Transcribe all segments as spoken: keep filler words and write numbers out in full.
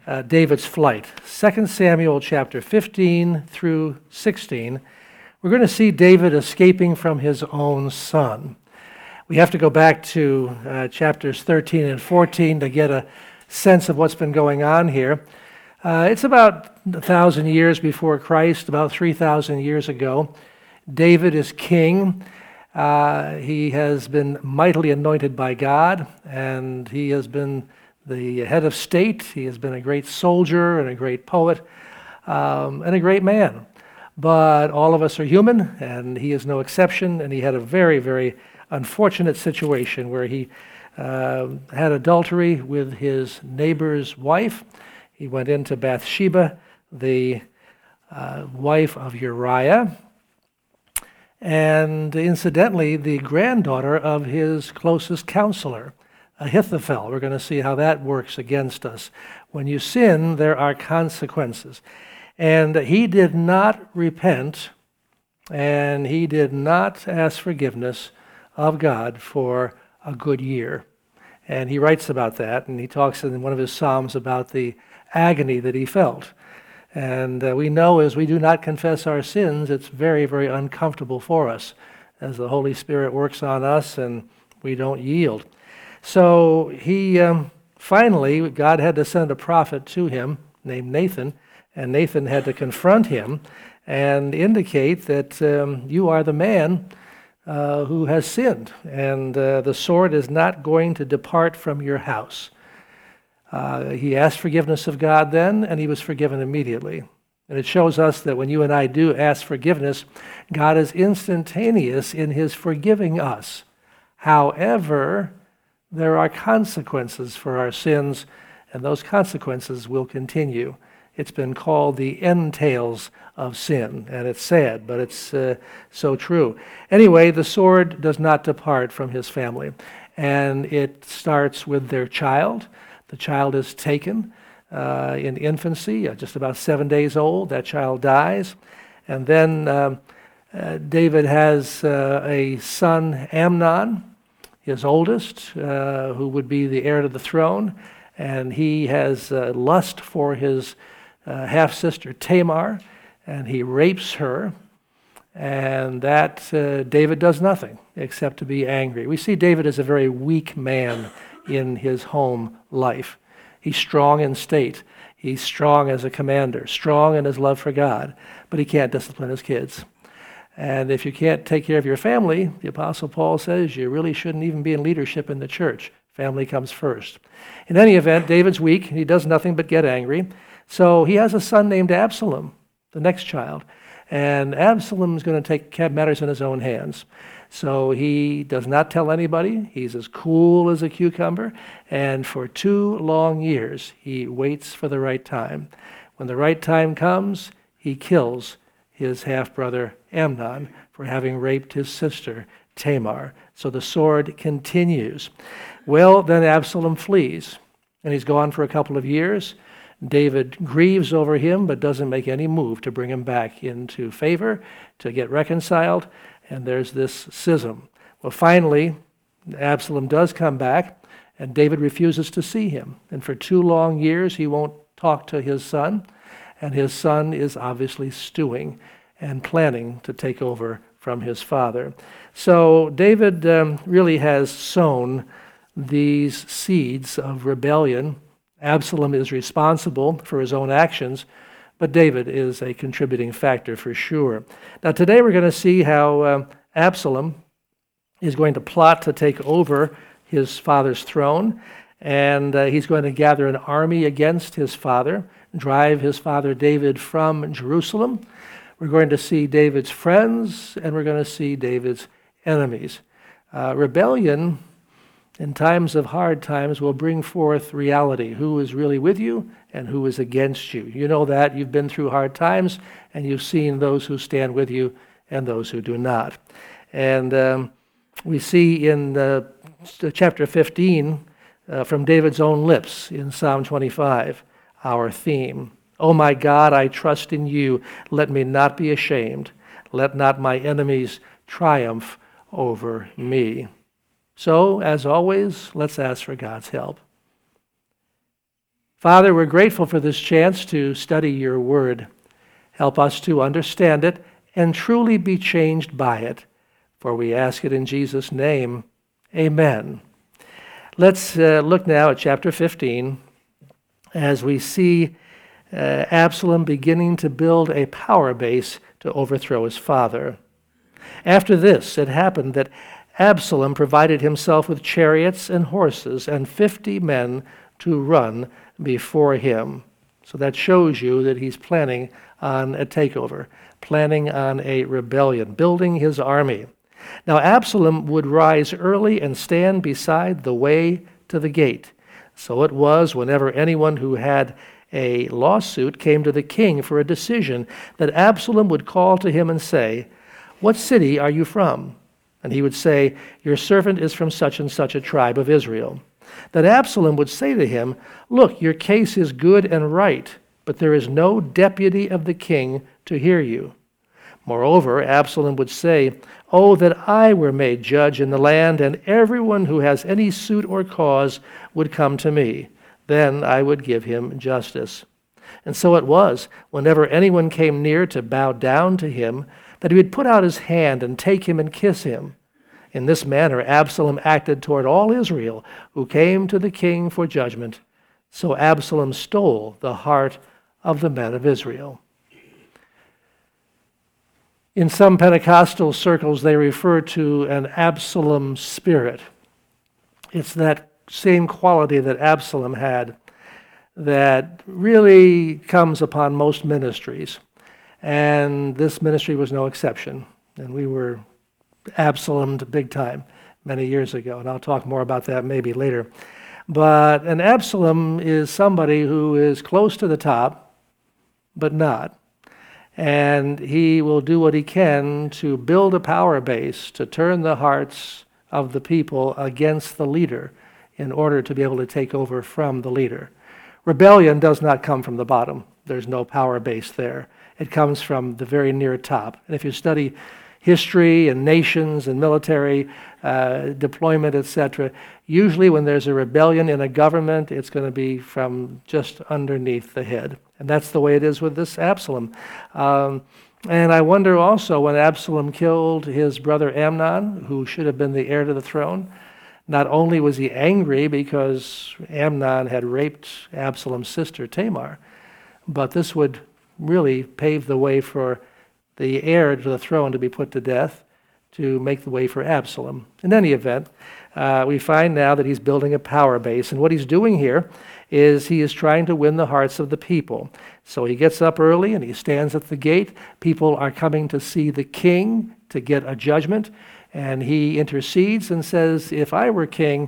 uh, David's flight. Second Samuel chapter fifteen through sixteen, we're going to see David escaping from his own son. We have to go back to uh, chapters thirteen and fourteen to get a sense of what's been going on here. Uh, it's about a thousand years before Christ, about three thousand years ago. David is king. Uh, he has been mightily anointed by God, and he has been the head of state. He has been a great soldier and a great poet um, and a great man. But all of us are human, and he is no exception, and he had a very, very unfortunate situation where he uh, had adultery with his neighbor's wife. He went into Bathsheba, the uh, wife of Uriah, and incidentally, the granddaughter of his closest counselor, Ahithophel. We're going to see how that works against us. When you sin, there are consequences. And he did not repent, and he did not ask forgiveness of God for a good year. And he writes about that, and he talks in one of his Psalms about the agony that he felt. And uh, we know as we do not confess our sins, it's very, very uncomfortable for us as the Holy Spirit works on us and we don't yield. So he um, finally, God had to send a prophet to him named Nathan, and Nathan had to confront him and indicate that um, you are the man uh, who has sinned, and uh, the sword is not going to depart from your house. Uh, he asked forgiveness of God then, and he was forgiven immediately. And it shows us that when you and I do ask forgiveness, God is instantaneous in his forgiving us. However, there are consequences for our sins, and those consequences will continue. It's been called the entails of sin, and it's sad, but it's uh, so true. Anyway, the sword does not depart from his family, and it starts with their child. The child is taken uh, in infancy, uh, just about seven days old. That child dies. And then um, uh, David has uh, a son, Amnon, his oldest, uh, who would be the heir to the throne. And he has uh, lust for his uh, half-sister Tamar, and he rapes her. And that uh, David does nothing except to be angry. We see David as a very weak man in his home life. He's strong in state. He's strong as a commander, strong in his love for God, but he can't discipline his kids. And if you can't take care of your family, the Apostle Paul says you really shouldn't even be in leadership in the church. Family comes first. In any event, David's weak. He does nothing but get angry. So he has a son named Absalom, the next child. And Absalom's going to take matters in his own hands. So he does not tell anybody. He's as cool as a cucumber. And for two long years, he waits for the right time. When the right time comes, he kills his half-brother Amnon for having raped his sister Tamar. So the sword continues. Well, then Absalom flees, and he's gone for a couple of years. David grieves over him, but doesn't make any move to bring him back into favor, to get reconciled. And there's this schism. Well, finally, Absalom does come back, and David refuses to see him. And for two long years, he won't talk to his son, and his son is obviously stewing and planning to take over from his father. So David um, really has sown these seeds of rebellion. Absalom is responsible for his own actions, but David is a contributing factor for sure. Now today we're going to see how uh, Absalom is going to plot to take over his father's throne, and uh, he's going to gather an army against his father, drive his father David from Jerusalem. We're going to see David's friends, and we're going to see David's enemies. Uh, rebellion in times of hard times will bring forth reality, who is really with you and who is against you. You know that. You've been through hard times, and you've seen those who stand with you and those who do not. And um, we see in uh, chapter fifteen, uh, from David's own lips in Psalm twenty-five, our theme. O my God, I trust in you. Let me not be ashamed. Let not my enemies triumph over me. So, as always, let's ask for God's help. Father, we're grateful for this chance to study your word. Help us to understand it and truly be changed by it. For we ask it in Jesus' name. Amen. Let's uh, look now at chapter fifteen as we see uh, Absalom beginning to build a power base to overthrow his father. After this, it happened that Absalom provided himself with chariots and horses and fifty men to run before him. So that shows you that he's planning on a takeover, planning on a rebellion, building his army. Now Absalom would rise early and stand beside the way to the gate. So it was whenever anyone who had a lawsuit came to the king for a decision that Absalom would call to him and say, "What city are you from?" And he would say, "Your servant is from such and such a tribe of Israel." Then Absalom would say to him, "Look, your case is good and right, but there is no deputy of the king to hear you." Moreover, Absalom would say, "Oh, that I were made judge in the land, and everyone who has any suit or cause would come to me. Then I would give him justice." And so it was, whenever anyone came near to bow down to him, that he would put out his hand and take him and kiss him. In this manner Absalom acted toward all Israel who came to the king for judgment. So Absalom stole the heart of the men of Israel. In some Pentecostal circles, they refer to an Absalom spirit. It's that same quality that Absalom had that really comes upon most ministries. And this ministry was no exception. And we were Absalomed big time many years ago. And I'll talk more about that maybe later. But an Absalom is somebody who is close to the top, but not. And he will do what he can to build a power base to turn the hearts of the people against the leader in order to be able to take over from the leader. Rebellion does not come from the bottom. There's no power base there. It comes from the very near top. And if you study history and nations and military uh, deployment, et cetera, usually when there's a rebellion in a government, it's going to be from just underneath the head. And that's the way it is with this Absalom. Um, and I wonder also when Absalom killed his brother Amnon, who should have been the heir to the throne, not only was he angry because Amnon had raped Absalom's sister Tamar, but this would really pave the way for the heir to the throne to be put to death, to make the way for Absalom. In any event, uh, we find now that he's building a power base, and what he's doing here is he is trying to win the hearts of the people. So he gets up early and he stands at the gate. People are coming to see the king to get a judgment, and he intercedes and says, "If I were king,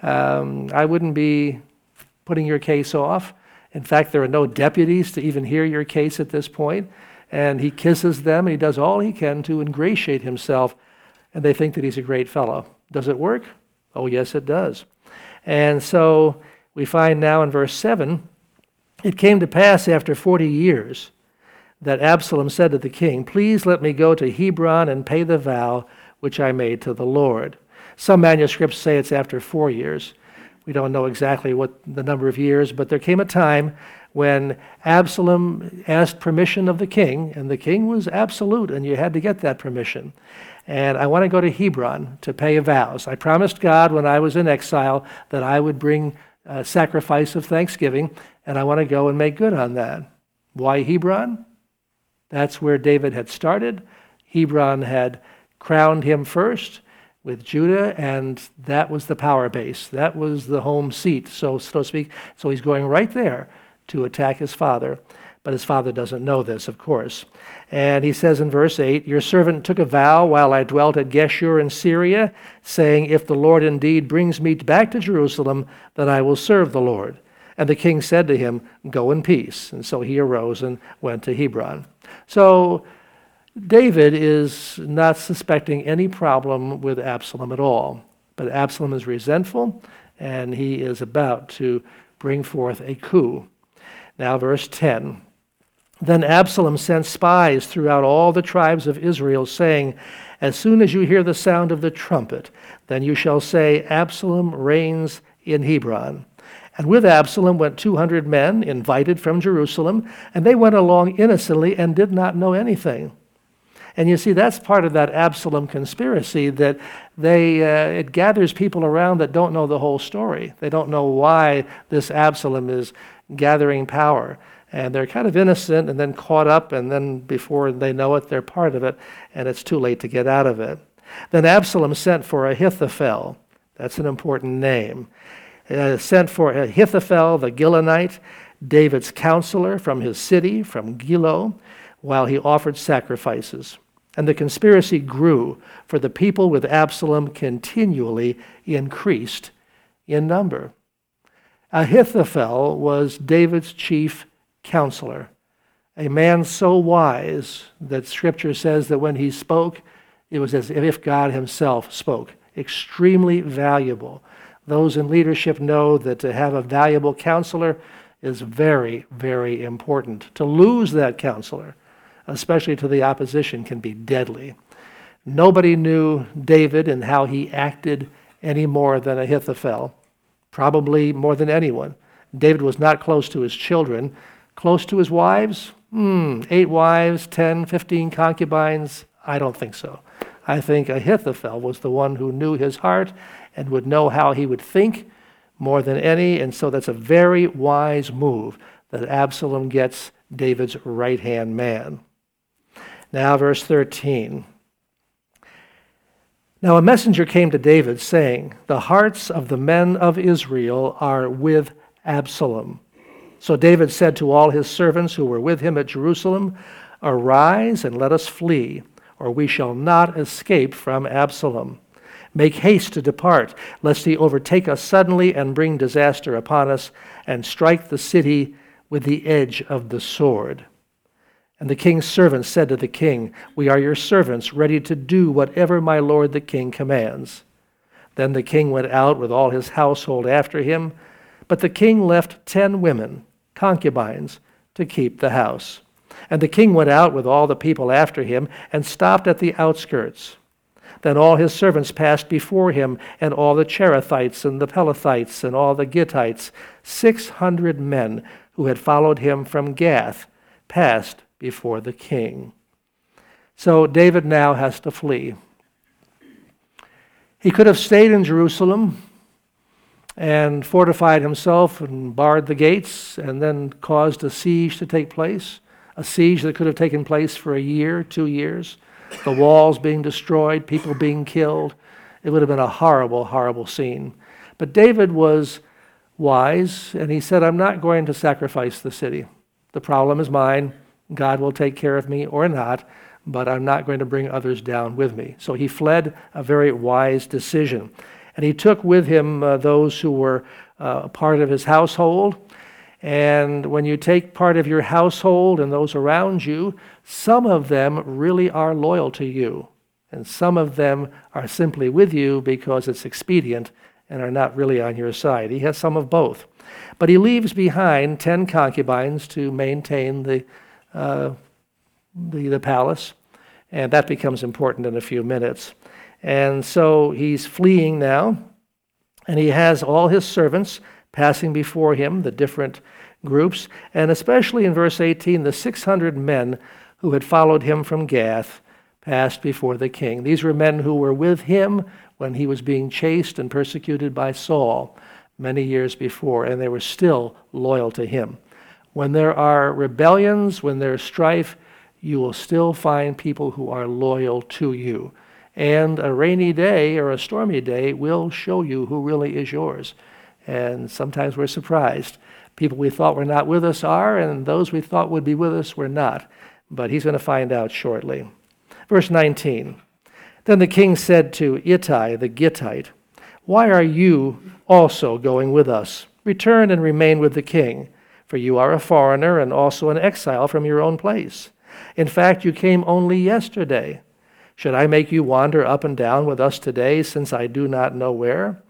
um, I wouldn't be putting your case off. In fact, there are no deputies to even hear your case at this point." And he kisses them, and he does all he can to ingratiate himself, and they think that he's a great fellow. Does it work? Oh, yes, it does. And so we find now in verse seven, "It came to pass after forty years that Absalom said to the king, 'Please let me go to Hebron and pay the vow which I made to the Lord.'" Some manuscripts say it's after four years. We don't know exactly what the number of years, but there came a time when Absalom asked permission of the king, and the king was absolute, and you had to get that permission. And I want to go to Hebron to pay vows. I promised God when I was in exile that I would bring a sacrifice of thanksgiving, and I want to go and make good on that. Why Hebron? That's where David had started. Hebron had crowned him first with Judah, and that was the power base. That was the home seat, so, so to speak. So he's going right there to attack his father. But his father doesn't know this, of course. And he says in verse eight, "Your servant took a vow while I dwelt at Geshur in Syria, saying, 'If the Lord indeed brings me back to Jerusalem, then I will serve the Lord.' And the king said to him, 'Go in peace.' And so he arose and went to Hebron." So David is not suspecting any problem with Absalom at all. But Absalom is resentful, and he is about to bring forth a coup. Now, verse ten. "Then Absalom sent spies throughout all the tribes of Israel, saying, 'As soon as you hear the sound of the trumpet, then you shall say, Absalom reigns in Hebron.' And with Absalom went two hundred men, invited from Jerusalem, and they went along innocently and did not know anything. And you see, that's part of that Absalom conspiracy, that they uh, it gathers people around that don't know the whole story. They don't know why this Absalom is gathering power. And they're kind of innocent and then caught up, and then before they know it, they're part of it, and it's too late to get out of it. Then Absalom sent for Ahithophel. That's an important name. Uh, sent for Ahithophel the Gilonite, David's counselor, from his city, from Gilo, while he offered sacrifices. And the conspiracy grew, for the people with Absalom continually increased in number. Ahithophel was David's chief counselor, a man so wise that Scripture says that when he spoke, it was as if God himself spoke. Extremely valuable. Those in leadership know that to have a valuable counselor is very, very important. To lose that counselor, especially to the opposition, can be deadly. Nobody knew David and how he acted any more than Ahithophel, probably more than anyone. David was not close to his children. Close to his wives? Hmm, eight wives, ten, fifteen concubines? I don't think so. I think Ahithophel was the one who knew his heart and would know how he would think more than any, and so that's a very wise move that Absalom gets David's right-hand man. Now, verse thirteen. Now a messenger came to David, saying, "The hearts of the men of Israel are with Absalom." So David said to all his servants who were with him at Jerusalem, "Arise and let us flee, or we shall not escape from Absalom. Make haste to depart, lest he overtake us suddenly and bring disaster upon us, and strike the city with the edge of the sword." And the king's servants said to the king, "We are your servants, ready to do whatever my lord the king commands." Then the king went out with all his household after him, but the king left ten women, concubines, to keep the house. And the king went out with all the people after him and stopped at the outskirts. Then all his servants passed before him, and all the Cherethites and the Pelethites and all the Gittites, six hundred men who had followed him from Gath, passed before the king. So David now has to flee. He could have stayed in Jerusalem and fortified himself and barred the gates and then caused a siege to take place, a siege that could have taken place for a year, two years, the walls being destroyed, people being killed. It would have been a horrible, horrible scene. But David was wise, and he said, "I'm not going to sacrifice the city. The problem is mine. God will take care of me or not, but I'm not going to bring others down with me." So he fled, a very wise decision. And he took with him uh, those who were uh, part of his household. And when you take part of your household and those around you, some of them really are loyal to you. And some of them are simply with you because it's expedient and are not really on your side. He has some of both. But he leaves behind ten concubines to maintain the, uh, the, the palace. And that becomes important in a few minutes. And so he's fleeing now. And he has all his servants passing before him, the different groups, and especially in verse eighteen, the six hundred men who had followed him from Gath passed before the king. These were men who were with him when he was being chased and persecuted by Saul many years before, and they were still loyal to him. When there are rebellions, when there's strife, you will still find people who are loyal to you. And a rainy day or a stormy day will show you who really is yours. And sometimes we're surprised. People we thought were not with us are, and those we thought would be with us were not. But he's going to find out shortly. Verse nineteen. Then the king said to Ittai the Gittite, "Why are you also going with us? Return and remain with the king, for you are a foreigner and also an exile from your own place. In fact, you came only yesterday. Should I make you wander up and down with us today, since I do not know where?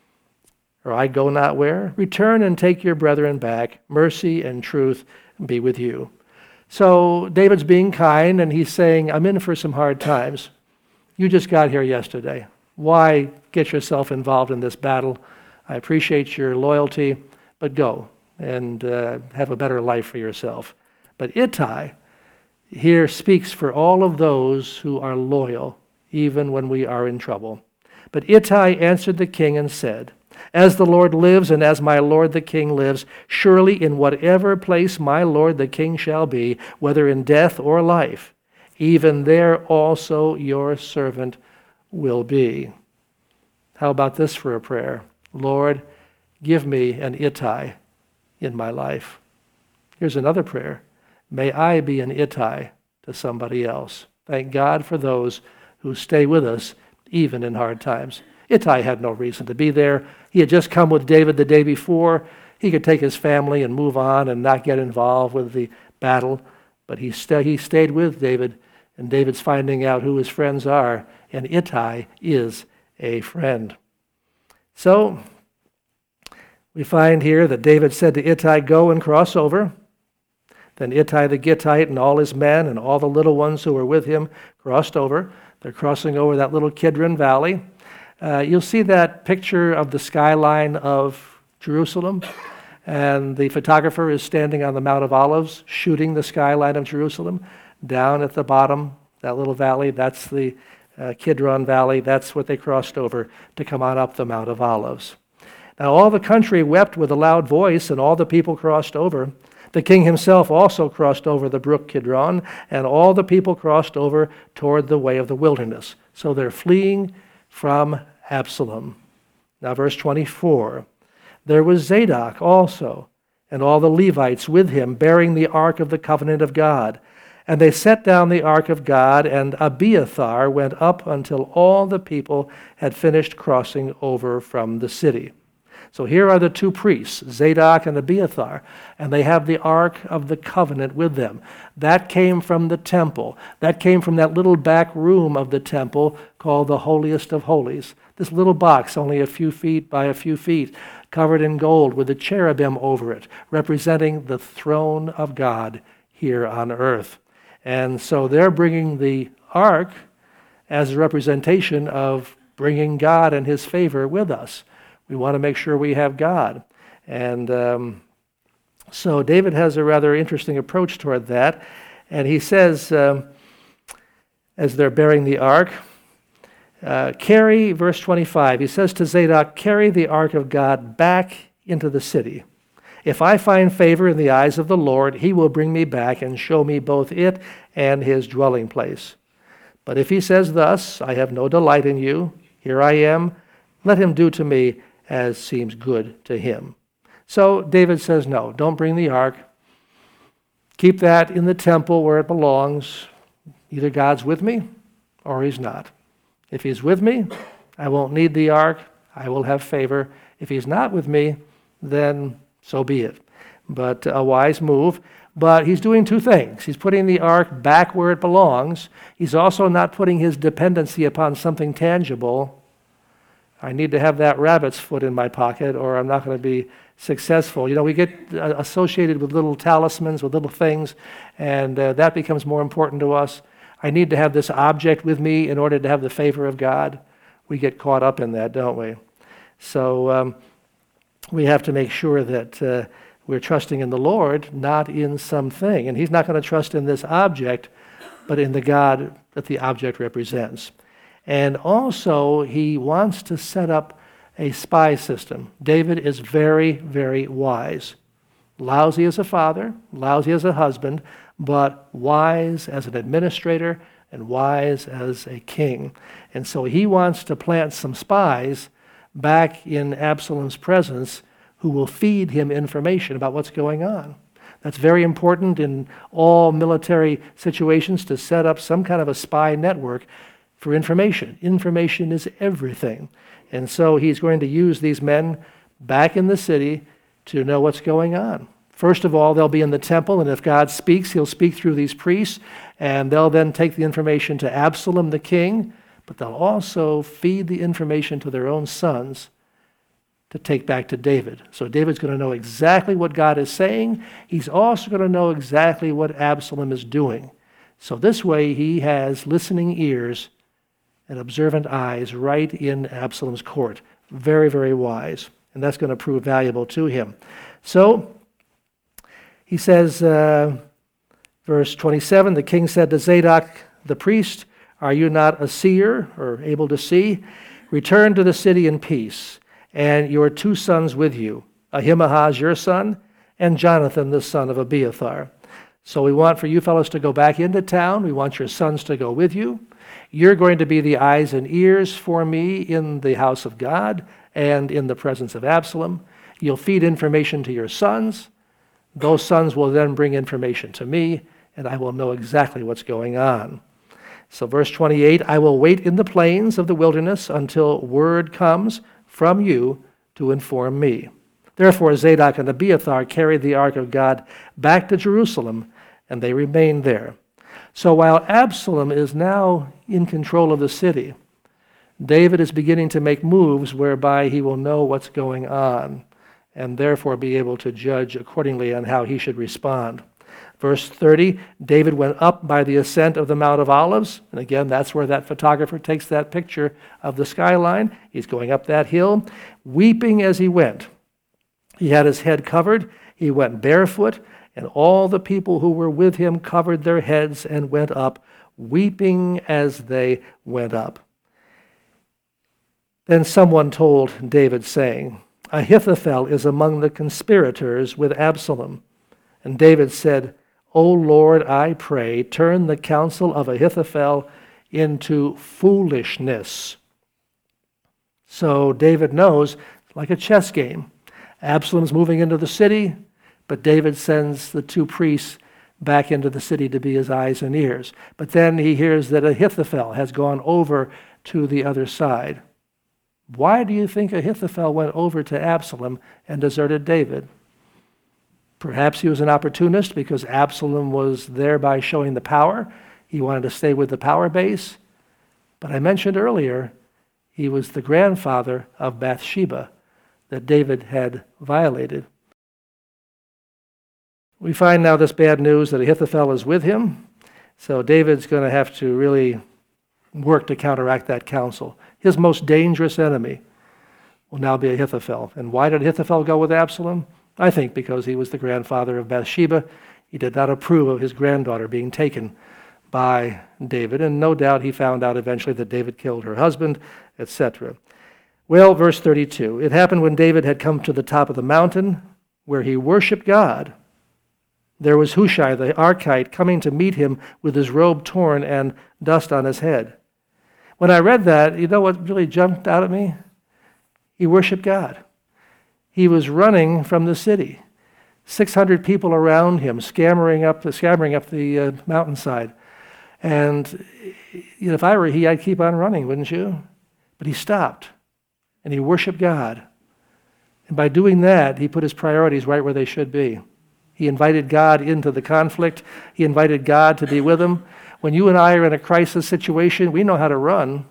Or I go not where? Return and take your brethren back. Mercy and truth be with you." So David's being kind, and he's saying, "I'm in for some hard times. You just got here yesterday. Why get yourself involved in this battle? I appreciate your loyalty, but go and uh, have a better life for yourself. But Ittai here speaks for all of those who are loyal, even when we are in trouble. But Ittai answered the king and said, As the Lord lives, and as my lord the king lives, surely in whatever place my lord the king shall be, whether in death or life, even there also your servant will be. How about this for a prayer? Lord, give me an Ittai in my life. Here's another prayer. May I be an Ittai to somebody else. Thank God for those who stay with us even in hard times. Ittai had no reason to be there. He had just come with David the day before. He could take his family and move on and not get involved with the battle. But he, st- he stayed with David, and David's finding out who his friends are, and Ittai is a friend. So we find here that David said to Ittai, Go and cross over. Then Ittai the Gittite and all his men and all the little ones who were with him crossed over. They're crossing over that little Kidron Valley. Uh, you'll see that picture of the skyline of Jerusalem, and the photographer is standing on the Mount of Olives shooting the skyline of Jerusalem. Down at the bottom, that little valley, that's the uh, Kidron Valley. That's what they crossed over to come on up the Mount of Olives. Now all the country wept with a loud voice, and all the people crossed over. The king himself also crossed over the brook Kidron, and all the people crossed over toward the way of the wilderness. So they're fleeing from Absalom. Now verse twenty-four, there was Zadok also, and all the Levites with him, bearing the ark of the covenant of God. And they set down the ark of God, and Abiathar went up until all the people had finished crossing over from the city. So here are the two priests, Zadok and Abiathar, and they have the Ark of the Covenant with them. That came from the temple. That came from that little back room of the temple called the Holiest of Holies. This little box, only a few feet by a few feet, covered in gold with a cherubim over it, representing the throne of God here on earth. And so they're bringing the Ark as a representation of bringing God and his favor with us. We want to make sure we have God. And um, so David has a rather interesting approach toward that. And he says, um, as they're bearing the ark, uh, carry, verse twenty-five, he says to Zadok, carry the ark of God back into the city. If I find favor in the eyes of the Lord, he will bring me back and show me both it and his dwelling place. But if he says thus, I have no delight in you, here I am, let him do to me as seems good to him. So David says, no, don't bring the ark. Keep that in the temple where it belongs. Either God's with me or he's not. If he's with me, I won't need the ark. I will have favor. If he's not with me, then so be it. But a wise move. But he's doing two things. He's putting the ark back where it belongs. He's also not putting his dependency upon something tangible. I need to have that rabbit's foot in my pocket or I'm not going to be successful. You know, we get associated with little talismans, with little things, and uh, that becomes more important to us. I need to have this object with me in order to have the favor of God. We get caught up in that, don't we? So um, we have to make sure that uh, we're trusting in the Lord, not in something. And he's not going to trust in this object, but in the God that the object represents. And also, he wants to set up a spy system. David is very, very wise. Lousy as a father, lousy as a husband, but wise as an administrator and wise as a king. And so he wants to plant some spies back in Absalom's presence who will feed him information about what's going on. That's very important in all military situations, to set up some kind of a spy network for information. Information is everything. And so he's going to use these men back in the city to know what's going on. First of all, they'll be in the temple, and if God speaks, he'll speak through these priests, and they'll then take the information to Absalom the king, but they'll also feed the information to their own sons to take back to David. So David's going to know exactly what God is saying. He's also going to know exactly what Absalom is doing. So this way he has listening ears and observant eyes right in Absalom's court. Very, very wise. And that's going to prove valuable to him. So he says, uh, verse twenty-seven, the king said to Zadok the priest, are you not a seer or able to see? Return to the city in peace, and your two sons with you, Ahimaaz your son, and Jonathan the son of Abiathar. So we want for you fellows to go back into town. We want your sons to go with you. You're going to be the eyes and ears for me in the house of God and in the presence of Absalom. You'll feed information to your sons. Those sons will then bring information to me, and I will know exactly what's going on. So verse twenty-eight, I will wait in the plains of the wilderness until word comes from you to inform me. Therefore Zadok and Abiathar carried the ark of God back to Jerusalem, and they remained there. So while Absalom is now in control of the city, David is beginning to make moves whereby he will know what's going on, and therefore be able to judge accordingly on how he should respond. Verse thirty, David went up by the ascent of the Mount of Olives. And again, that's where that photographer takes that picture of the skyline. He's going up that hill, weeping as he went. He had his head covered. He went barefoot, and all the people who were with him covered their heads and went up, weeping as they went up. Then someone told David, saying, Ahithophel is among the conspirators with Absalom. And David said, O Lord, I pray, turn the counsel of Ahithophel into foolishness. So David knows, like a chess game, Absalom's moving into the city, but David sends the two priests back into the city to be his eyes and ears. But then he hears that Ahithophel has gone over to the other side. Why do you think Ahithophel went over to Absalom and deserted David? Perhaps he was an opportunist because Absalom was thereby showing the power. He wanted to stay with the power base. But I mentioned earlier, he was the grandfather of Bathsheba that David had violated. We find now this bad news that Ahithophel is with him. So David's going to have to really work to counteract that counsel. His most dangerous enemy will now be Ahithophel. And why did Ahithophel go with Absalom? I think because he was the grandfather of Bathsheba. He did not approve of his granddaughter being taken by David, and no doubt he found out eventually that David killed her husband, et cetera. Well, verse thirty-two, it happened when David had come to the top of the mountain where he worshiped God. There was Hushai the Archite coming to meet him with his robe torn and dust on his head. When I read that, you know what really jumped out at me? He worshiped God. He was running from the city. six hundred people around him, scampering up the, scampering up the uh, mountainside. And you know, if I were he, I'd keep on running, wouldn't you? But he stopped, and he worshiped God. And by doing that, he put his priorities right where they should be. He invited God into the conflict. He invited God to be with him. When you and I are in a crisis situation, we know how to run.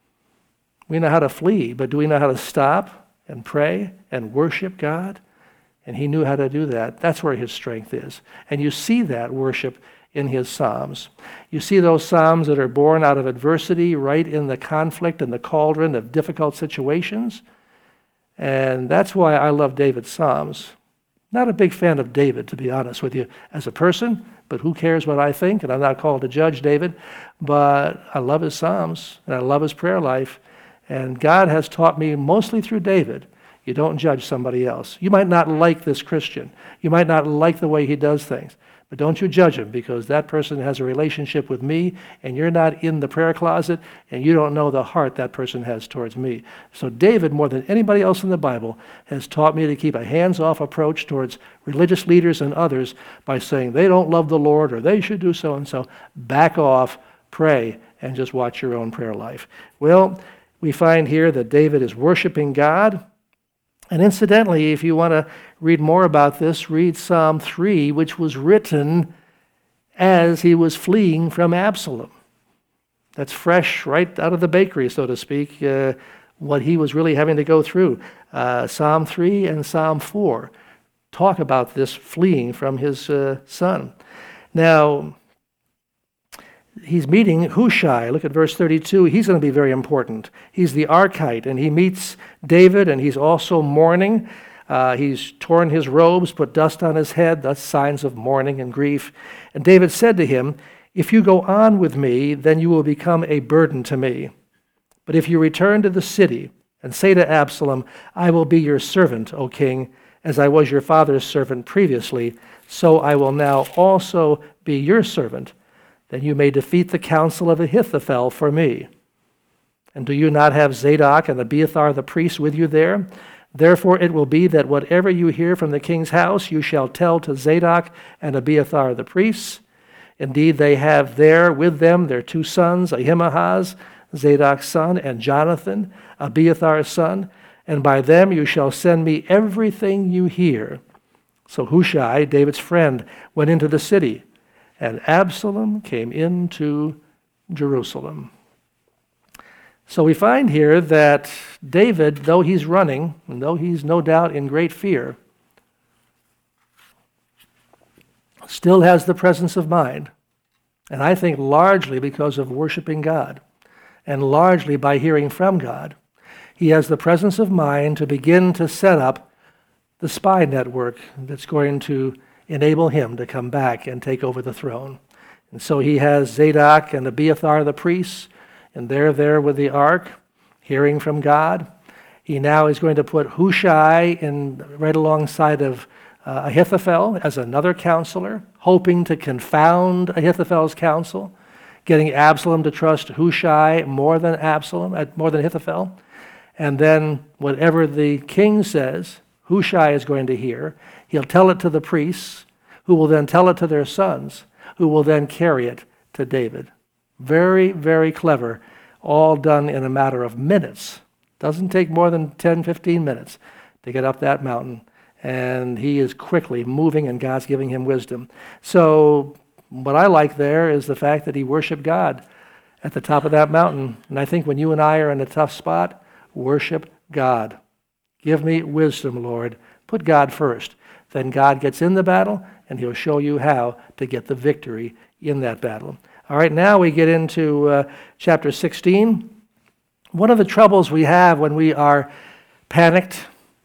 We know how to flee, but do we know how to stop and pray and worship God? And he knew how to do that. That's where his strength is. And you see that worship in his Psalms. You see those Psalms that are born out of adversity, right in the conflict and the cauldron of difficult situations. And that's why I love David's Psalms. Not a big fan of David, to be honest with you, as a person, but who cares what I think? And I'm not called to judge David, but I love his Psalms, and I love his prayer life. And God has taught me, mostly through David, you don't judge somebody else. You might not like this Christian. You might not like the way he does things. But don't you judge him, because that person has a relationship with me, and you're not in the prayer closet, and you don't know the heart that person has towards me. So David, more than anybody else in the Bible, has taught me to keep a hands-off approach towards religious leaders and others by saying they don't love the Lord or they should do so and so. Back off, pray, and just watch your own prayer life. Well, we find here that David is worshiping God. And incidentally, if you want to read more about this, read Psalm three, which was written as he was fleeing from Absalom. That's fresh right out of the bakery, so to speak, uh, what he was really having to go through. Uh, Psalm three and Psalm four talk about this fleeing from his uh, son. Now, he's meeting Hushai. Look at verse thirty-two. He's going to be very important. He's the Archite, and he meets David, and he's also mourning. Uh, he's torn his robes, put dust on his head, thus signs of mourning and grief. And David said to him, "If you go on with me, then you will become a burden to me. But if you return to the city and say to Absalom, 'I will be your servant, O king, as I was your father's servant previously, so I will now also be your servant,' then you may defeat the counsel of Ahithophel for me. And do you not have Zadok and Abiathar the priest with you there? Therefore it will be that whatever you hear from the king's house, you shall tell to Zadok and Abiathar the priests. Indeed, they have there with them their two sons, Ahimaaz, Zadok's son, and Jonathan, Abiathar's son, and by them you shall send me everything you hear." So Hushai, David's friend, went into the city, and Absalom came into Jerusalem. So we find here that David, though he's running, and though he's no doubt in great fear, still has the presence of mind, and I think largely because of worshiping God, and largely by hearing from God. He has the presence of mind to begin to set up the spy network that's going to enable him to come back and take over the throne. And so he has Zadok and Abiathar the priests, and they're there with the ark, hearing from God. He now is going to put Hushai in right alongside of uh, Ahithophel as another counselor, hoping to confound Ahithophel's counsel, getting Absalom to trust Hushai more than Absalom, uh, more than Ahithophel. And then whatever the king says, Hushai is going to hear. He'll tell it to the priests, who will then tell it to their sons, who will then carry it to David. Very, very clever, all done in a matter of minutes. Doesn't take more than ten, fifteen minutes to get up that mountain. And he is quickly moving, and God's giving him wisdom. So what I like there is the fact that he worshiped God at the top of that mountain. And I think when you and I are in a tough spot, worship God. Give me wisdom, Lord. Put God first. Then God gets in the battle, and he'll show you how to get the victory in that battle. All right, now we get into uh, chapter sixteen. One of the troubles we have when we are panicked,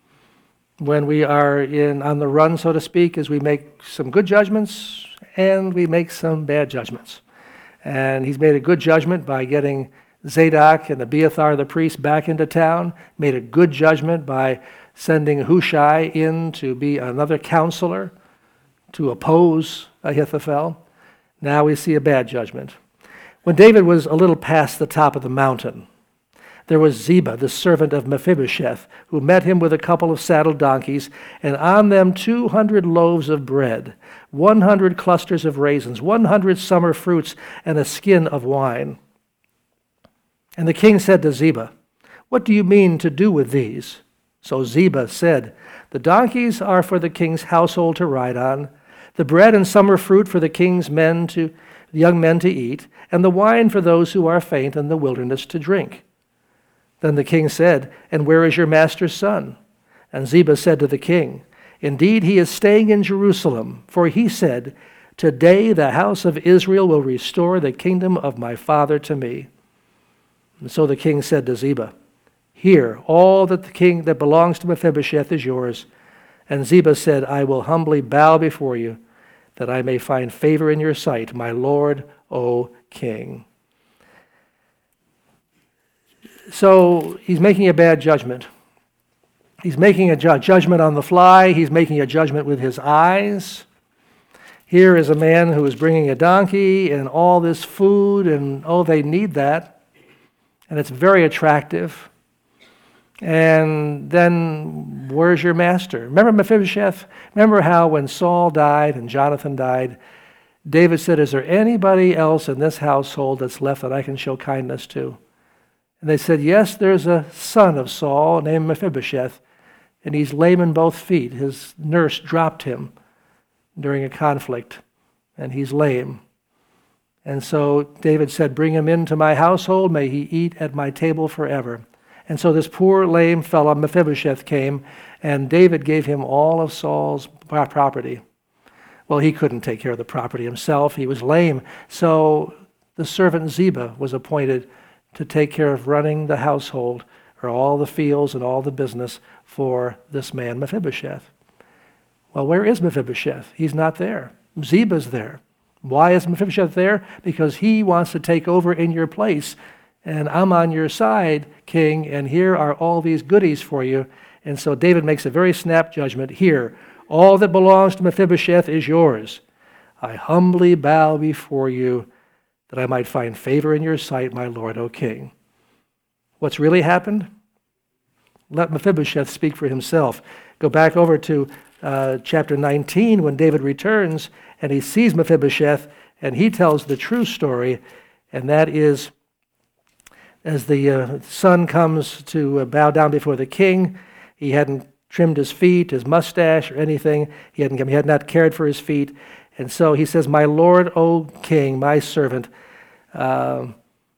when we are in on the run, so to speak, is we make some good judgments and we make some bad judgments. And he's made a good judgment by getting Zadok and Abiathar the priest back into town, made a good judgment by sending Hushai in to be another counselor to oppose Ahithophel. Now we see a bad judgment. When David was a little past the top of the mountain, there was Ziba, the servant of Mephibosheth, who met him with a couple of saddled donkeys, and on them two hundred loaves of bread, one hundred clusters of raisins, one hundred summer fruits, and a skin of wine. And the king said to Ziba, "What do you mean to do with these?" So Ziba said, "The donkeys are for the king's household to ride on, the bread and summer fruit for the king's men to, the young men to eat, and the wine for those who are faint in the wilderness to drink." Then the king said, "And where is your master's son?" And Ziba said to the king, "Indeed, he is staying in Jerusalem, for he said, 'Today the house of Israel will restore the kingdom of my father to me.'" And so the king said to Ziba, "Here, all that the king that belongs to Mephibosheth is yours." And Ziba said, "I will humbly bow before you, that I may find favor in your sight, my lord, O king." So he's making a bad judgment. He's making a ju- judgment on the fly. He's making a judgment with his eyes. Here is a man who is bringing a donkey and all this food, and oh, they need that. And it's very attractive. And then, where's your master? Remember Mephibosheth? Remember how when Saul died and Jonathan died, David said, "Is there anybody else in this household that's left that I can show kindness to?" And they said, "Yes, there's a son of Saul named Mephibosheth, and he's lame in both feet. His nurse dropped him during a conflict, and he's lame." And so David said, "Bring him into my household. May he eat at my table forever." And so this poor lame fellow, Mephibosheth, came, and David gave him all of Saul's property. Well, he couldn't take care of the property himself. He was lame. So the servant Ziba was appointed to take care of running the household, or all the fields and all the business for this man Mephibosheth. Well, where is Mephibosheth? He's not there. Ziba's there. Why is Mephibosheth there? Because he wants to take over in your place. And I'm on your side, king, and here are all these goodies for you. And so David makes a very snap judgment. Here, all that belongs to Mephibosheth is yours. I humbly bow before you that I might find favor in your sight, my lord, O king. What's really happened? Let Mephibosheth speak for himself. Go back over to uh, chapter nineteen when David returns and he sees Mephibosheth and he tells the true story, and that is as the uh, son comes to uh, bow down before the king, he hadn't trimmed his feet, his mustache, or anything. He hadn't, he had not cared for his feet. And so he says, my lord, O king, my servant. Um,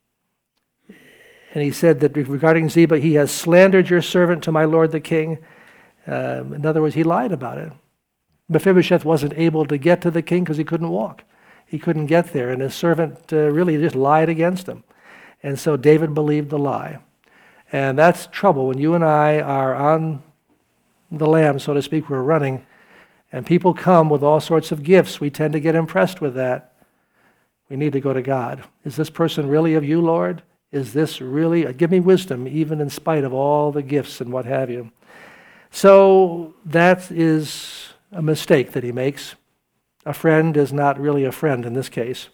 and he said that regarding Ziba, he has slandered your servant to my lord the king. Uh, in other words, he lied about it. Mephibosheth wasn't able to get to the king because he couldn't walk. He couldn't get there, and his servant uh, really just lied against him. And so David believed the lie. And that's trouble when you and I are on the lam, so to speak, we're running, and people come with all sorts of gifts. We tend to get impressed with that. We need to go to God. Is this person really of you, Lord? Is this really, give me wisdom, even in spite of all the gifts and what have you. So that is a mistake that he makes. A friend is not really a friend in this case.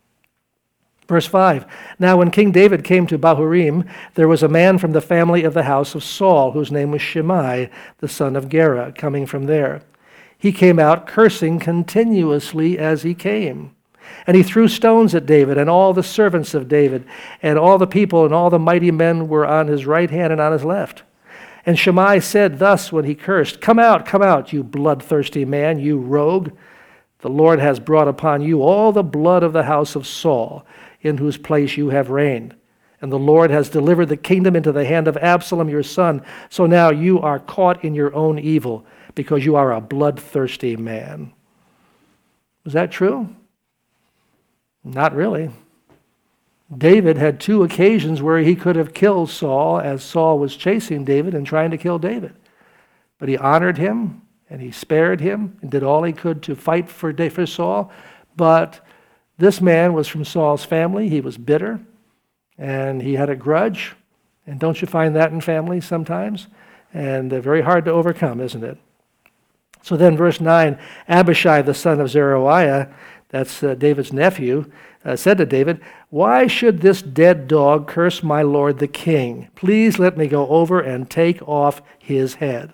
Verse five, now when King David came to Bahurim, there was a man from the family of the house of Saul, whose name was Shimei, the son of Gera, coming from there. He came out cursing continuously as he came. And he threw stones at David and all the servants of David, and all the people and all the mighty men were on his right hand and on his left. And Shimei said thus when he cursed, come out, come out, you bloodthirsty man, you rogue. The Lord has brought upon you all the blood of the house of Saul, in whose place you have reigned. And the Lord has delivered the kingdom into the hand of Absalom your son. So now you are caught in your own evil, because you are a bloodthirsty man. Was that true? Not really. David had two occasions where he could have killed Saul as Saul was chasing David and trying to kill David. But he honored him, and he spared him, and did all he could to fight for, for Saul. But this man was from Saul's family. He was bitter, and he had a grudge. And don't you find that in families sometimes? And they're very hard to overcome, isn't it? So then verse nine, Abishai, the son of Zeruiah, that's uh, David's nephew, uh, said to David, why should this dead dog curse my lord the king? Please let me go over and take off his head.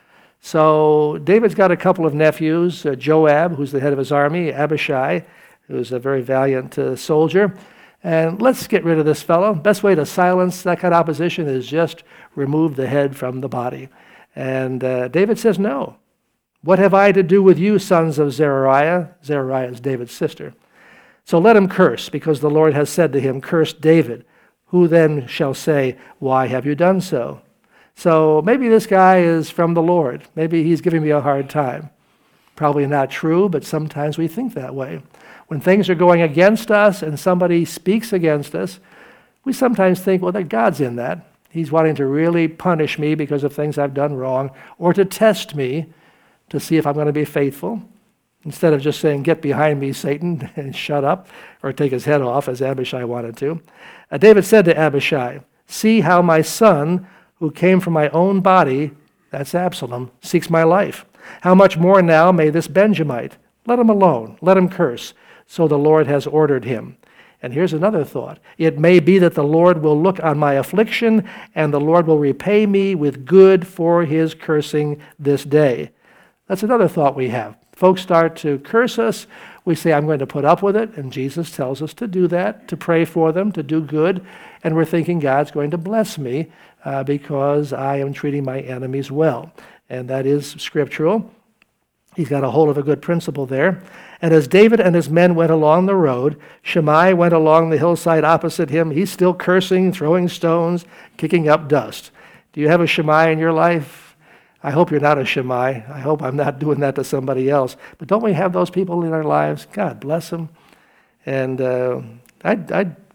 So David's got a couple of nephews, uh, Joab, who's the head of his army, Abishai, who's a very valiant uh, soldier. And let's get rid of this fellow. Best way to silence that kind of opposition is just remove the head from the body. And uh, David says, no. What have I to do with you, sons of Zeruiah? Zeruiah is David's sister. So let him curse, because the Lord has said to him, curse David. Who then shall say, why have you done so? So maybe this guy is from the Lord. Maybe he's giving me a hard time. Probably not true, but sometimes we think that way. When things are going against us and somebody speaks against us, we sometimes think, well, that God's in that. He's wanting to really punish me because of things I've done wrong, or to test me to see if I'm going to be faithful, instead of just saying, get behind me, Satan, and shut up, or take his head off, as Abishai wanted to. Uh, David said to Abishai, see how my son, who came from my own body, that's Absalom, seeks my life. How much more now may this Benjamite? Let him alone, let him curse. So the Lord has ordered him. And here's another thought. It may be that the Lord will look on my affliction, and the Lord will repay me with good for his cursing this day. That's another thought we have. Folks start to curse us. We say, I'm going to put up with it. And Jesus tells us to do that, to pray for them, to do good. And we're thinking God's going to bless me uh, because I am treating my enemies well. And that is scriptural. He's got a hold of a good principle there. And as David and his men went along the road, Shimei went along the hillside opposite him. He's still cursing, throwing stones, kicking up dust. Do you have a Shimei in your life? I hope you're not a Shimei. I hope I'm not doing that to somebody else. But don't we have those people in our lives? God bless them. And uh, I'd, I'd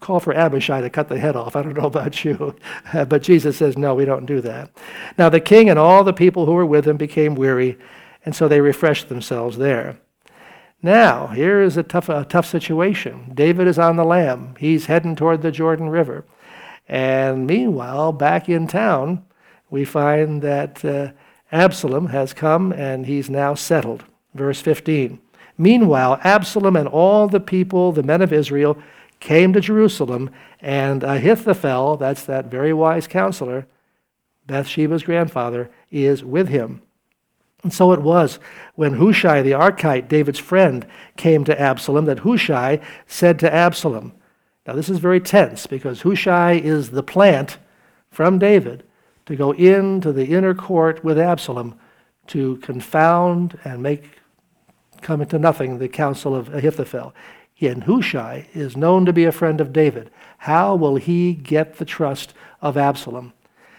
call for Abishai to cut the head off. I don't know about you. But Jesus says, no, we don't do that. Now the king and all the people who were with him became weary, and so they refreshed themselves there. Now, here is a tough, a tough situation. David is on the lam. He's heading toward the Jordan River. And meanwhile, back in town, we find that uh, Absalom has come and he's now settled. Verse fifteen. Meanwhile, Absalom and all the people, the men of Israel, came to Jerusalem, and Ahithophel, that's that very wise counselor, Bathsheba's grandfather, is with him. And so it was when Hushai the Archite, David's friend, came to Absalom, that Hushai said to Absalom, now this is very tense because Hushai is the plant from David to go into the inner court with Absalom to confound and make come into nothing the counsel of Ahithophel. He, and Hushai is known to be a friend of David. How will he get the trust of Absalom?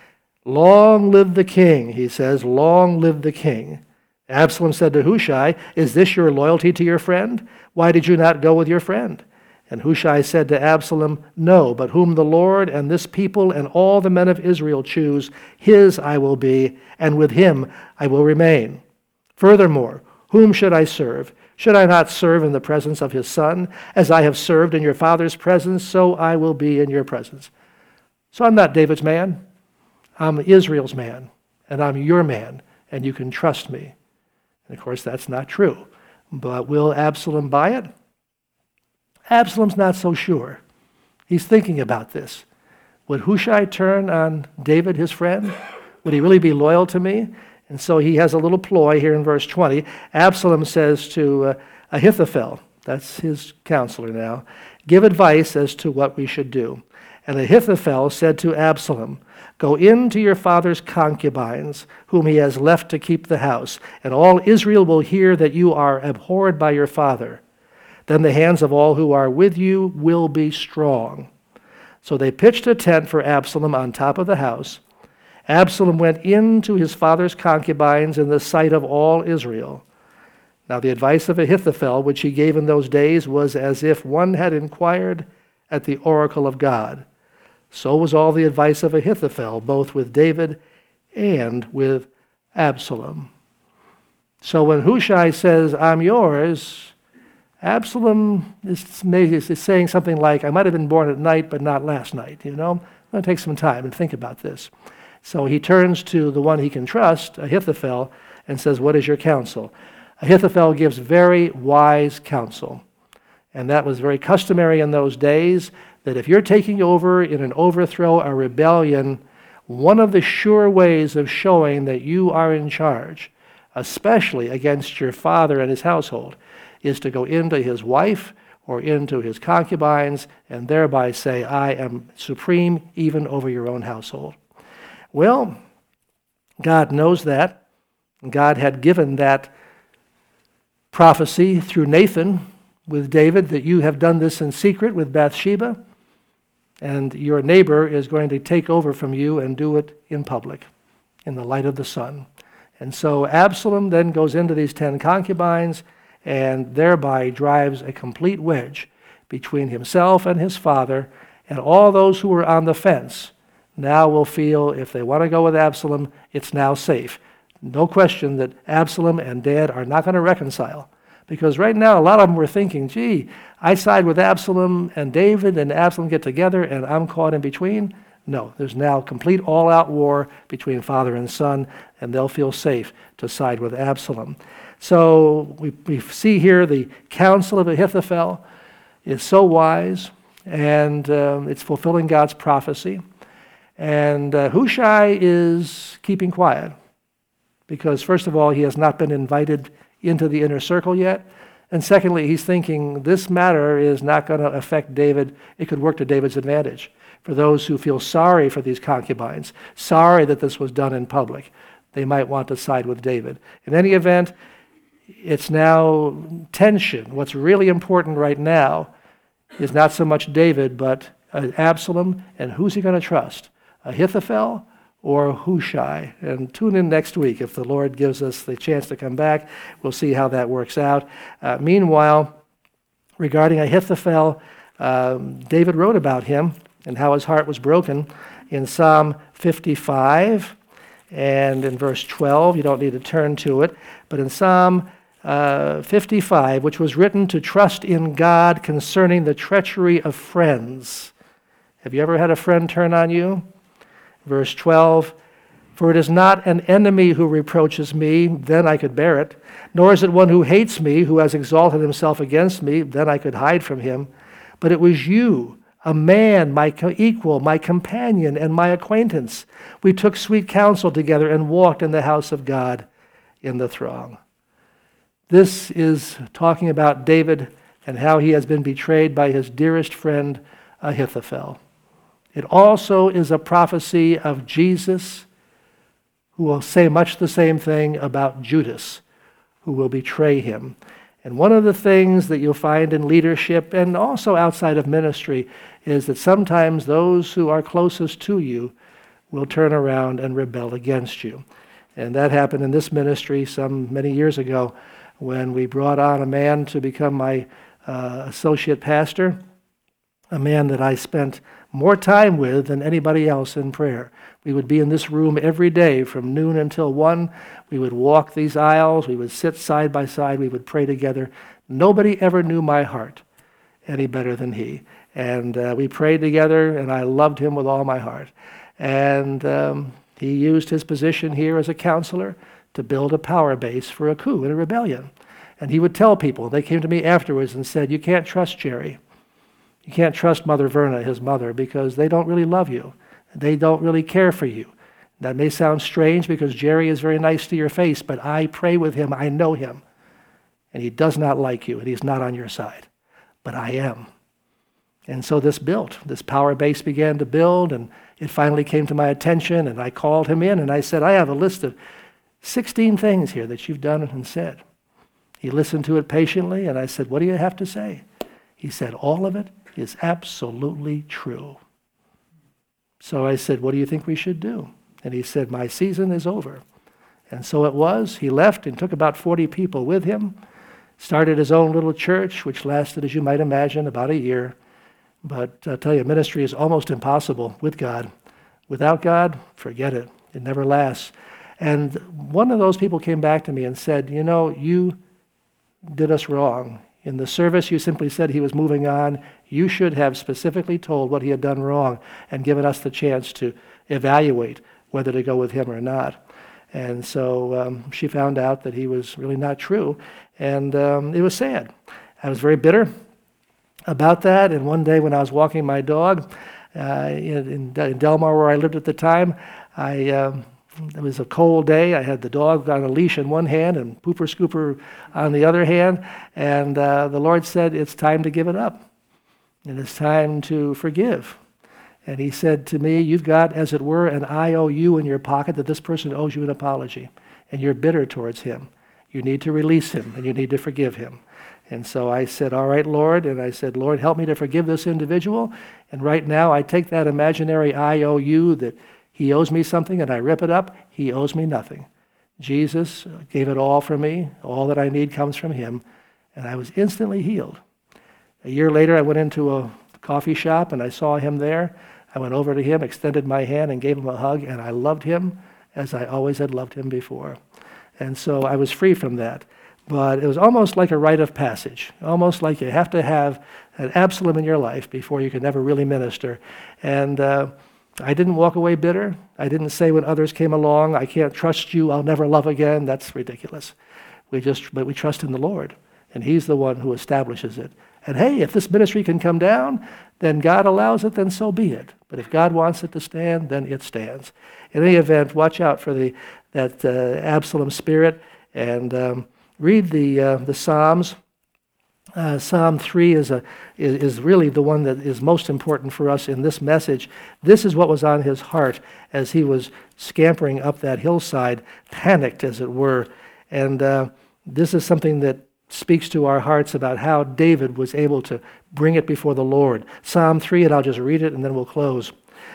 Long live the king, he says, long live the king. Absalom said to Hushai, is this your loyalty to your friend? Why did you not go with your friend? And Hushai said to Absalom, no, but whom the Lord and this people and all the men of Israel choose, his I will be, and with him I will remain. Furthermore, whom should I serve? Should I not serve in the presence of his son? As I have served in your father's presence, so I will be in your presence. So I'm not David's man. I'm Israel's man, and I'm your man, and you can trust me. And of course, that's not true. But will Absalom buy it? Absalom's not so sure. He's thinking about this. Would Hushai turn on David, his friend? Would he really be loyal to me? And so he has a little ploy here in verse twenty. Absalom says to uh, Ahithophel, that's his counselor now, give advice as to what we should do. And Ahithophel said to Absalom, go in to your father's concubines, whom he has left to keep the house, and all Israel will hear that you are abhorred by your father. Then the hands of all who are with you will be strong. So they pitched a tent for Absalom on top of the house. Absalom went into his father's concubines in the sight of all Israel. Now the advice of Ahithophel, which he gave in those days, was as if one had inquired at the oracle of God. So was all the advice of Ahithophel, both with David and with Absalom. So when Hushai says, I'm yours, Absalom is, is saying something like, I might have been born at night, but not last night. You know, I'm going to take some time and think about this. So he turns to the one he can trust, Ahithophel, and says, what is your counsel? Ahithophel gives very wise counsel. And that was very customary in those days, that if you're taking over in an overthrow, a rebellion, one of the sure ways of showing that you are in charge, especially against your father and his household, is to go into his wife or into his concubines and thereby say, I am supreme even over your own household. Well, God knows that. God had given that prophecy through Nathan with David, that you have done this in secret with Bathsheba, and your neighbor is going to take over from you and do it in public, in the light of the sun. And so Absalom then goes into these ten concubines and thereby drives a complete wedge between himself and his father, and all those who were on the fence now will feel if they want to go with Absalom, it's now safe. No question that Absalom and Dad are not going to reconcile. Because right now, a lot of them were thinking, gee, I side with Absalom and David, and Absalom get together, and I'm caught in between. No, there's now complete all-out war between father and son, and they'll feel safe to side with Absalom. So we, we see here the counsel of Ahithophel is so wise, and um, it's fulfilling God's prophecy. And uh, Hushai is keeping quiet because, first of all, he has not been invited into the inner circle yet. And secondly, he's thinking this matter is not going to affect David. It could work to David's advantage. For those who feel sorry for these concubines, sorry that this was done in public, they might want to side with David. In any event, it's now tension. What's really important right now is not so much David, but uh, Absalom, and who's he going to trust? Ahithophel or Hushai? And tune in next week. If the Lord gives us the chance to come back, we'll see how that works out. Uh, meanwhile, regarding Ahithophel, Um, David wrote about him and how his heart was broken in Psalm fifty-five and in verse twelve. You don't need to turn to it. But in Psalm uh, fifty-five, which was written to trust in God concerning the treachery of friends. Have you ever had a friend turn on you? Verse twelve, for it is not an enemy who reproaches me, then I could bear it, nor is it one who hates me, who has exalted himself against me, then I could hide from him. But it was you, a man, my equal, my companion, and my acquaintance. We took sweet counsel together and walked in the house of God in the throng. This is talking about David and how he has been betrayed by his dearest friend Ahithophel. It also is a prophecy of Jesus, who will say much the same thing about Judas, who will betray him. And one of the things that you'll find in leadership and also outside of ministry is that sometimes those who are closest to you will turn around and rebel against you. And that happened in this ministry some many years ago when we brought on a man to become my uh, associate pastor, a man that I spent more time with than anybody else in prayer. We would be in this room every day from noon until one. We would walk these aisles. We would sit side by side. We would pray together. Nobody ever knew my heart any better than he. And uh, we prayed together, and I loved him with all my heart. And um, he used his position here as a counselor to build a power base for a coup and a rebellion. And he would tell people, they came to me afterwards and said, you can't trust Jerry. You can't trust Mother Verna, his mother, because they don't really love you. They don't really care for you. That may sound strange because Jerry is very nice to your face, but I pray with him. I know him. And he does not like you, and he's not on your side. But I am. And so this built. This power base began to build, and it finally came to my attention, and I called him in, and I said, I have a list of sixteen things here that you've done and said. He listened to it patiently, and I said, what do you have to say? He said, all of it is absolutely true. So I said, what do you think we should do? And he said, my season is over. And so it was. He left and took about forty people with him, started his own little church, which lasted, as you might imagine, about a year. But I'll tell you, ministry is almost impossible with God. Without God, forget it. It never lasts. And one of those people came back to me and said, you know, you did us wrong. In the service, you simply said he was moving on. You should have specifically told what he had done wrong and given us the chance to evaluate whether to go with him or not. And so um, she found out that he was really not true, and um, it was sad. I was very bitter about that, and one day when I was walking my dog uh, in, in Delmar, where I lived at the time, I... Um, It was a cold day. I had the dog on a leash in one hand and Pooper Scooper on the other hand. And uh, the Lord said, it's time to give it up. And it's time to forgive. And he said to me, you've got, as it were, an I O U in your pocket that this person owes you an apology. And you're bitter towards him. You need to release him and you need to forgive him. And so I said, all right, Lord. And I said, Lord, help me to forgive this individual. And right now I take that imaginary I O U that he owes me something, and I rip it up. He owes me nothing. Jesus gave it all for me. All that I need comes from him. And I was instantly healed. A year later, I went into a coffee shop, and I saw him there. I went over to him, extended my hand, and gave him a hug, and I loved him as I always had loved him before. And so I was free from that. But it was almost like a rite of passage, almost like you have to have an Absalom in your life before you can ever really minister. And uh, I didn't walk away bitter. I didn't say when others came along, I can't trust you, I'll never love again. That's ridiculous. We just, but we trust in the Lord, and he's the one who establishes it. And hey, if this ministry can come down, then God allows it, then so be it. But if God wants it to stand, then it stands. In any event, watch out for the that uh, Absalom spirit, and um, read the uh, the Psalms. Uh, Psalm three is, a, is, is really the one that is most important for us in this message. This is what was on his heart as he was scampering up that hillside, panicked as it were. And uh, this is something that speaks to our hearts about how David was able to bring it before the Lord. Psalm three, and I'll just read it and then we'll close.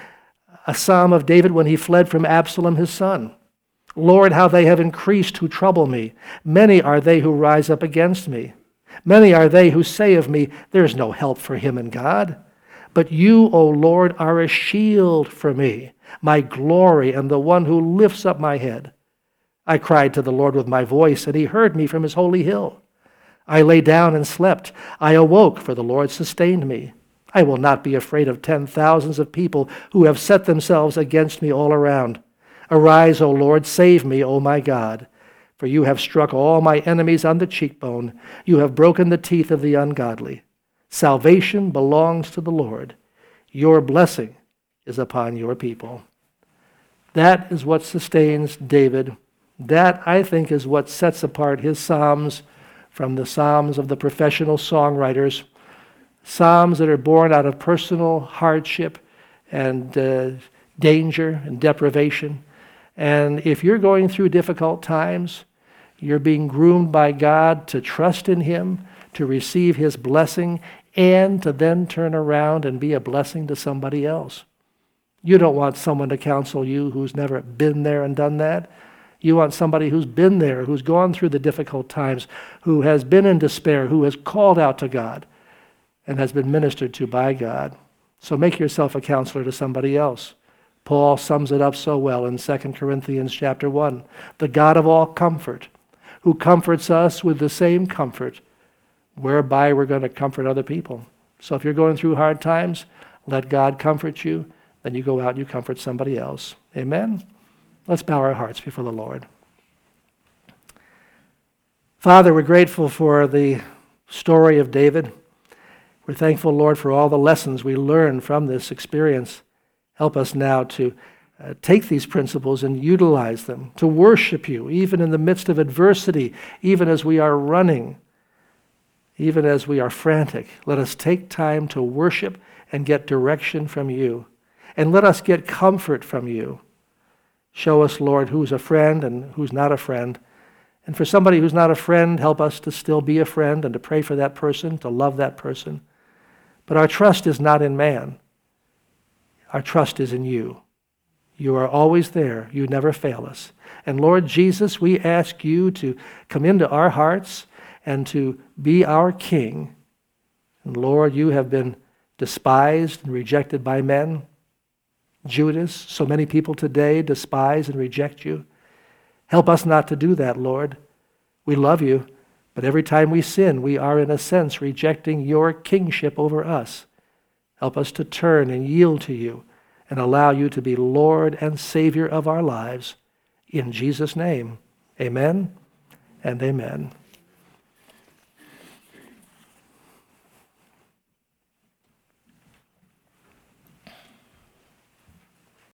A psalm of David when he fled from Absalom his son. Lord, how they have increased who trouble me. Many are they who rise up against me. Many are they who say of me, there is no help for him in God. But you, O Lord, are a shield for me, my glory, and the one who lifts up my head. I cried to the Lord with my voice, and he heard me from his holy hill. I lay down and slept. I awoke, for the Lord sustained me. I will not be afraid of ten thousands of people who have set themselves against me all around. Arise, O Lord, save me, O my God. For you have struck all my enemies on the cheekbone. You have broken the teeth of the ungodly. Salvation belongs to the Lord. Your blessing is upon your people. That is what sustains David. That, I think, is what sets apart his Psalms from the Psalms of the professional songwriters. Psalms that are born out of personal hardship and uh, danger and deprivation. And if you're going through difficult times, you're being groomed by God to trust in him, to receive his blessing, and to then turn around and be a blessing to somebody else. You don't want someone to counsel you who's never been there and done that. You want somebody who's been there, who's gone through the difficult times, who has been in despair, who has called out to God and has been ministered to by God. So make yourself a counselor to somebody else. Paul sums it up so well in Second Corinthians chapter one. The God of all comfort, who comforts us with the same comfort whereby we're going to comfort other people. So if you're going through hard times, let God comfort you. Then you go out and you comfort somebody else. Amen? Let's bow our hearts before the Lord. Father, we're grateful for the story of David. We're thankful, Lord, for all the lessons we learn from this experience. Help us now to uh, take these principles and utilize them, to worship you, even in the midst of adversity, even as we are running, even as we are frantic. Let us take time to worship and get direction from you. And let us get comfort from you. Show us, Lord, who's a friend and who's not a friend. And for somebody who's not a friend, help us to still be a friend and to pray for that person, to love that person. But our trust is not in man. Our trust is in you. You are always there. You never fail us. And Lord Jesus, we ask you to come into our hearts and to be our King. And Lord, you have been despised and rejected by men. Judas, so many people today despise and reject you. Help us not to do that, Lord. We love you, but every time we sin, we are in a sense rejecting your kingship over us. Help us to turn and yield to you and allow you to be Lord and Savior of our lives. In Jesus' name, amen and amen.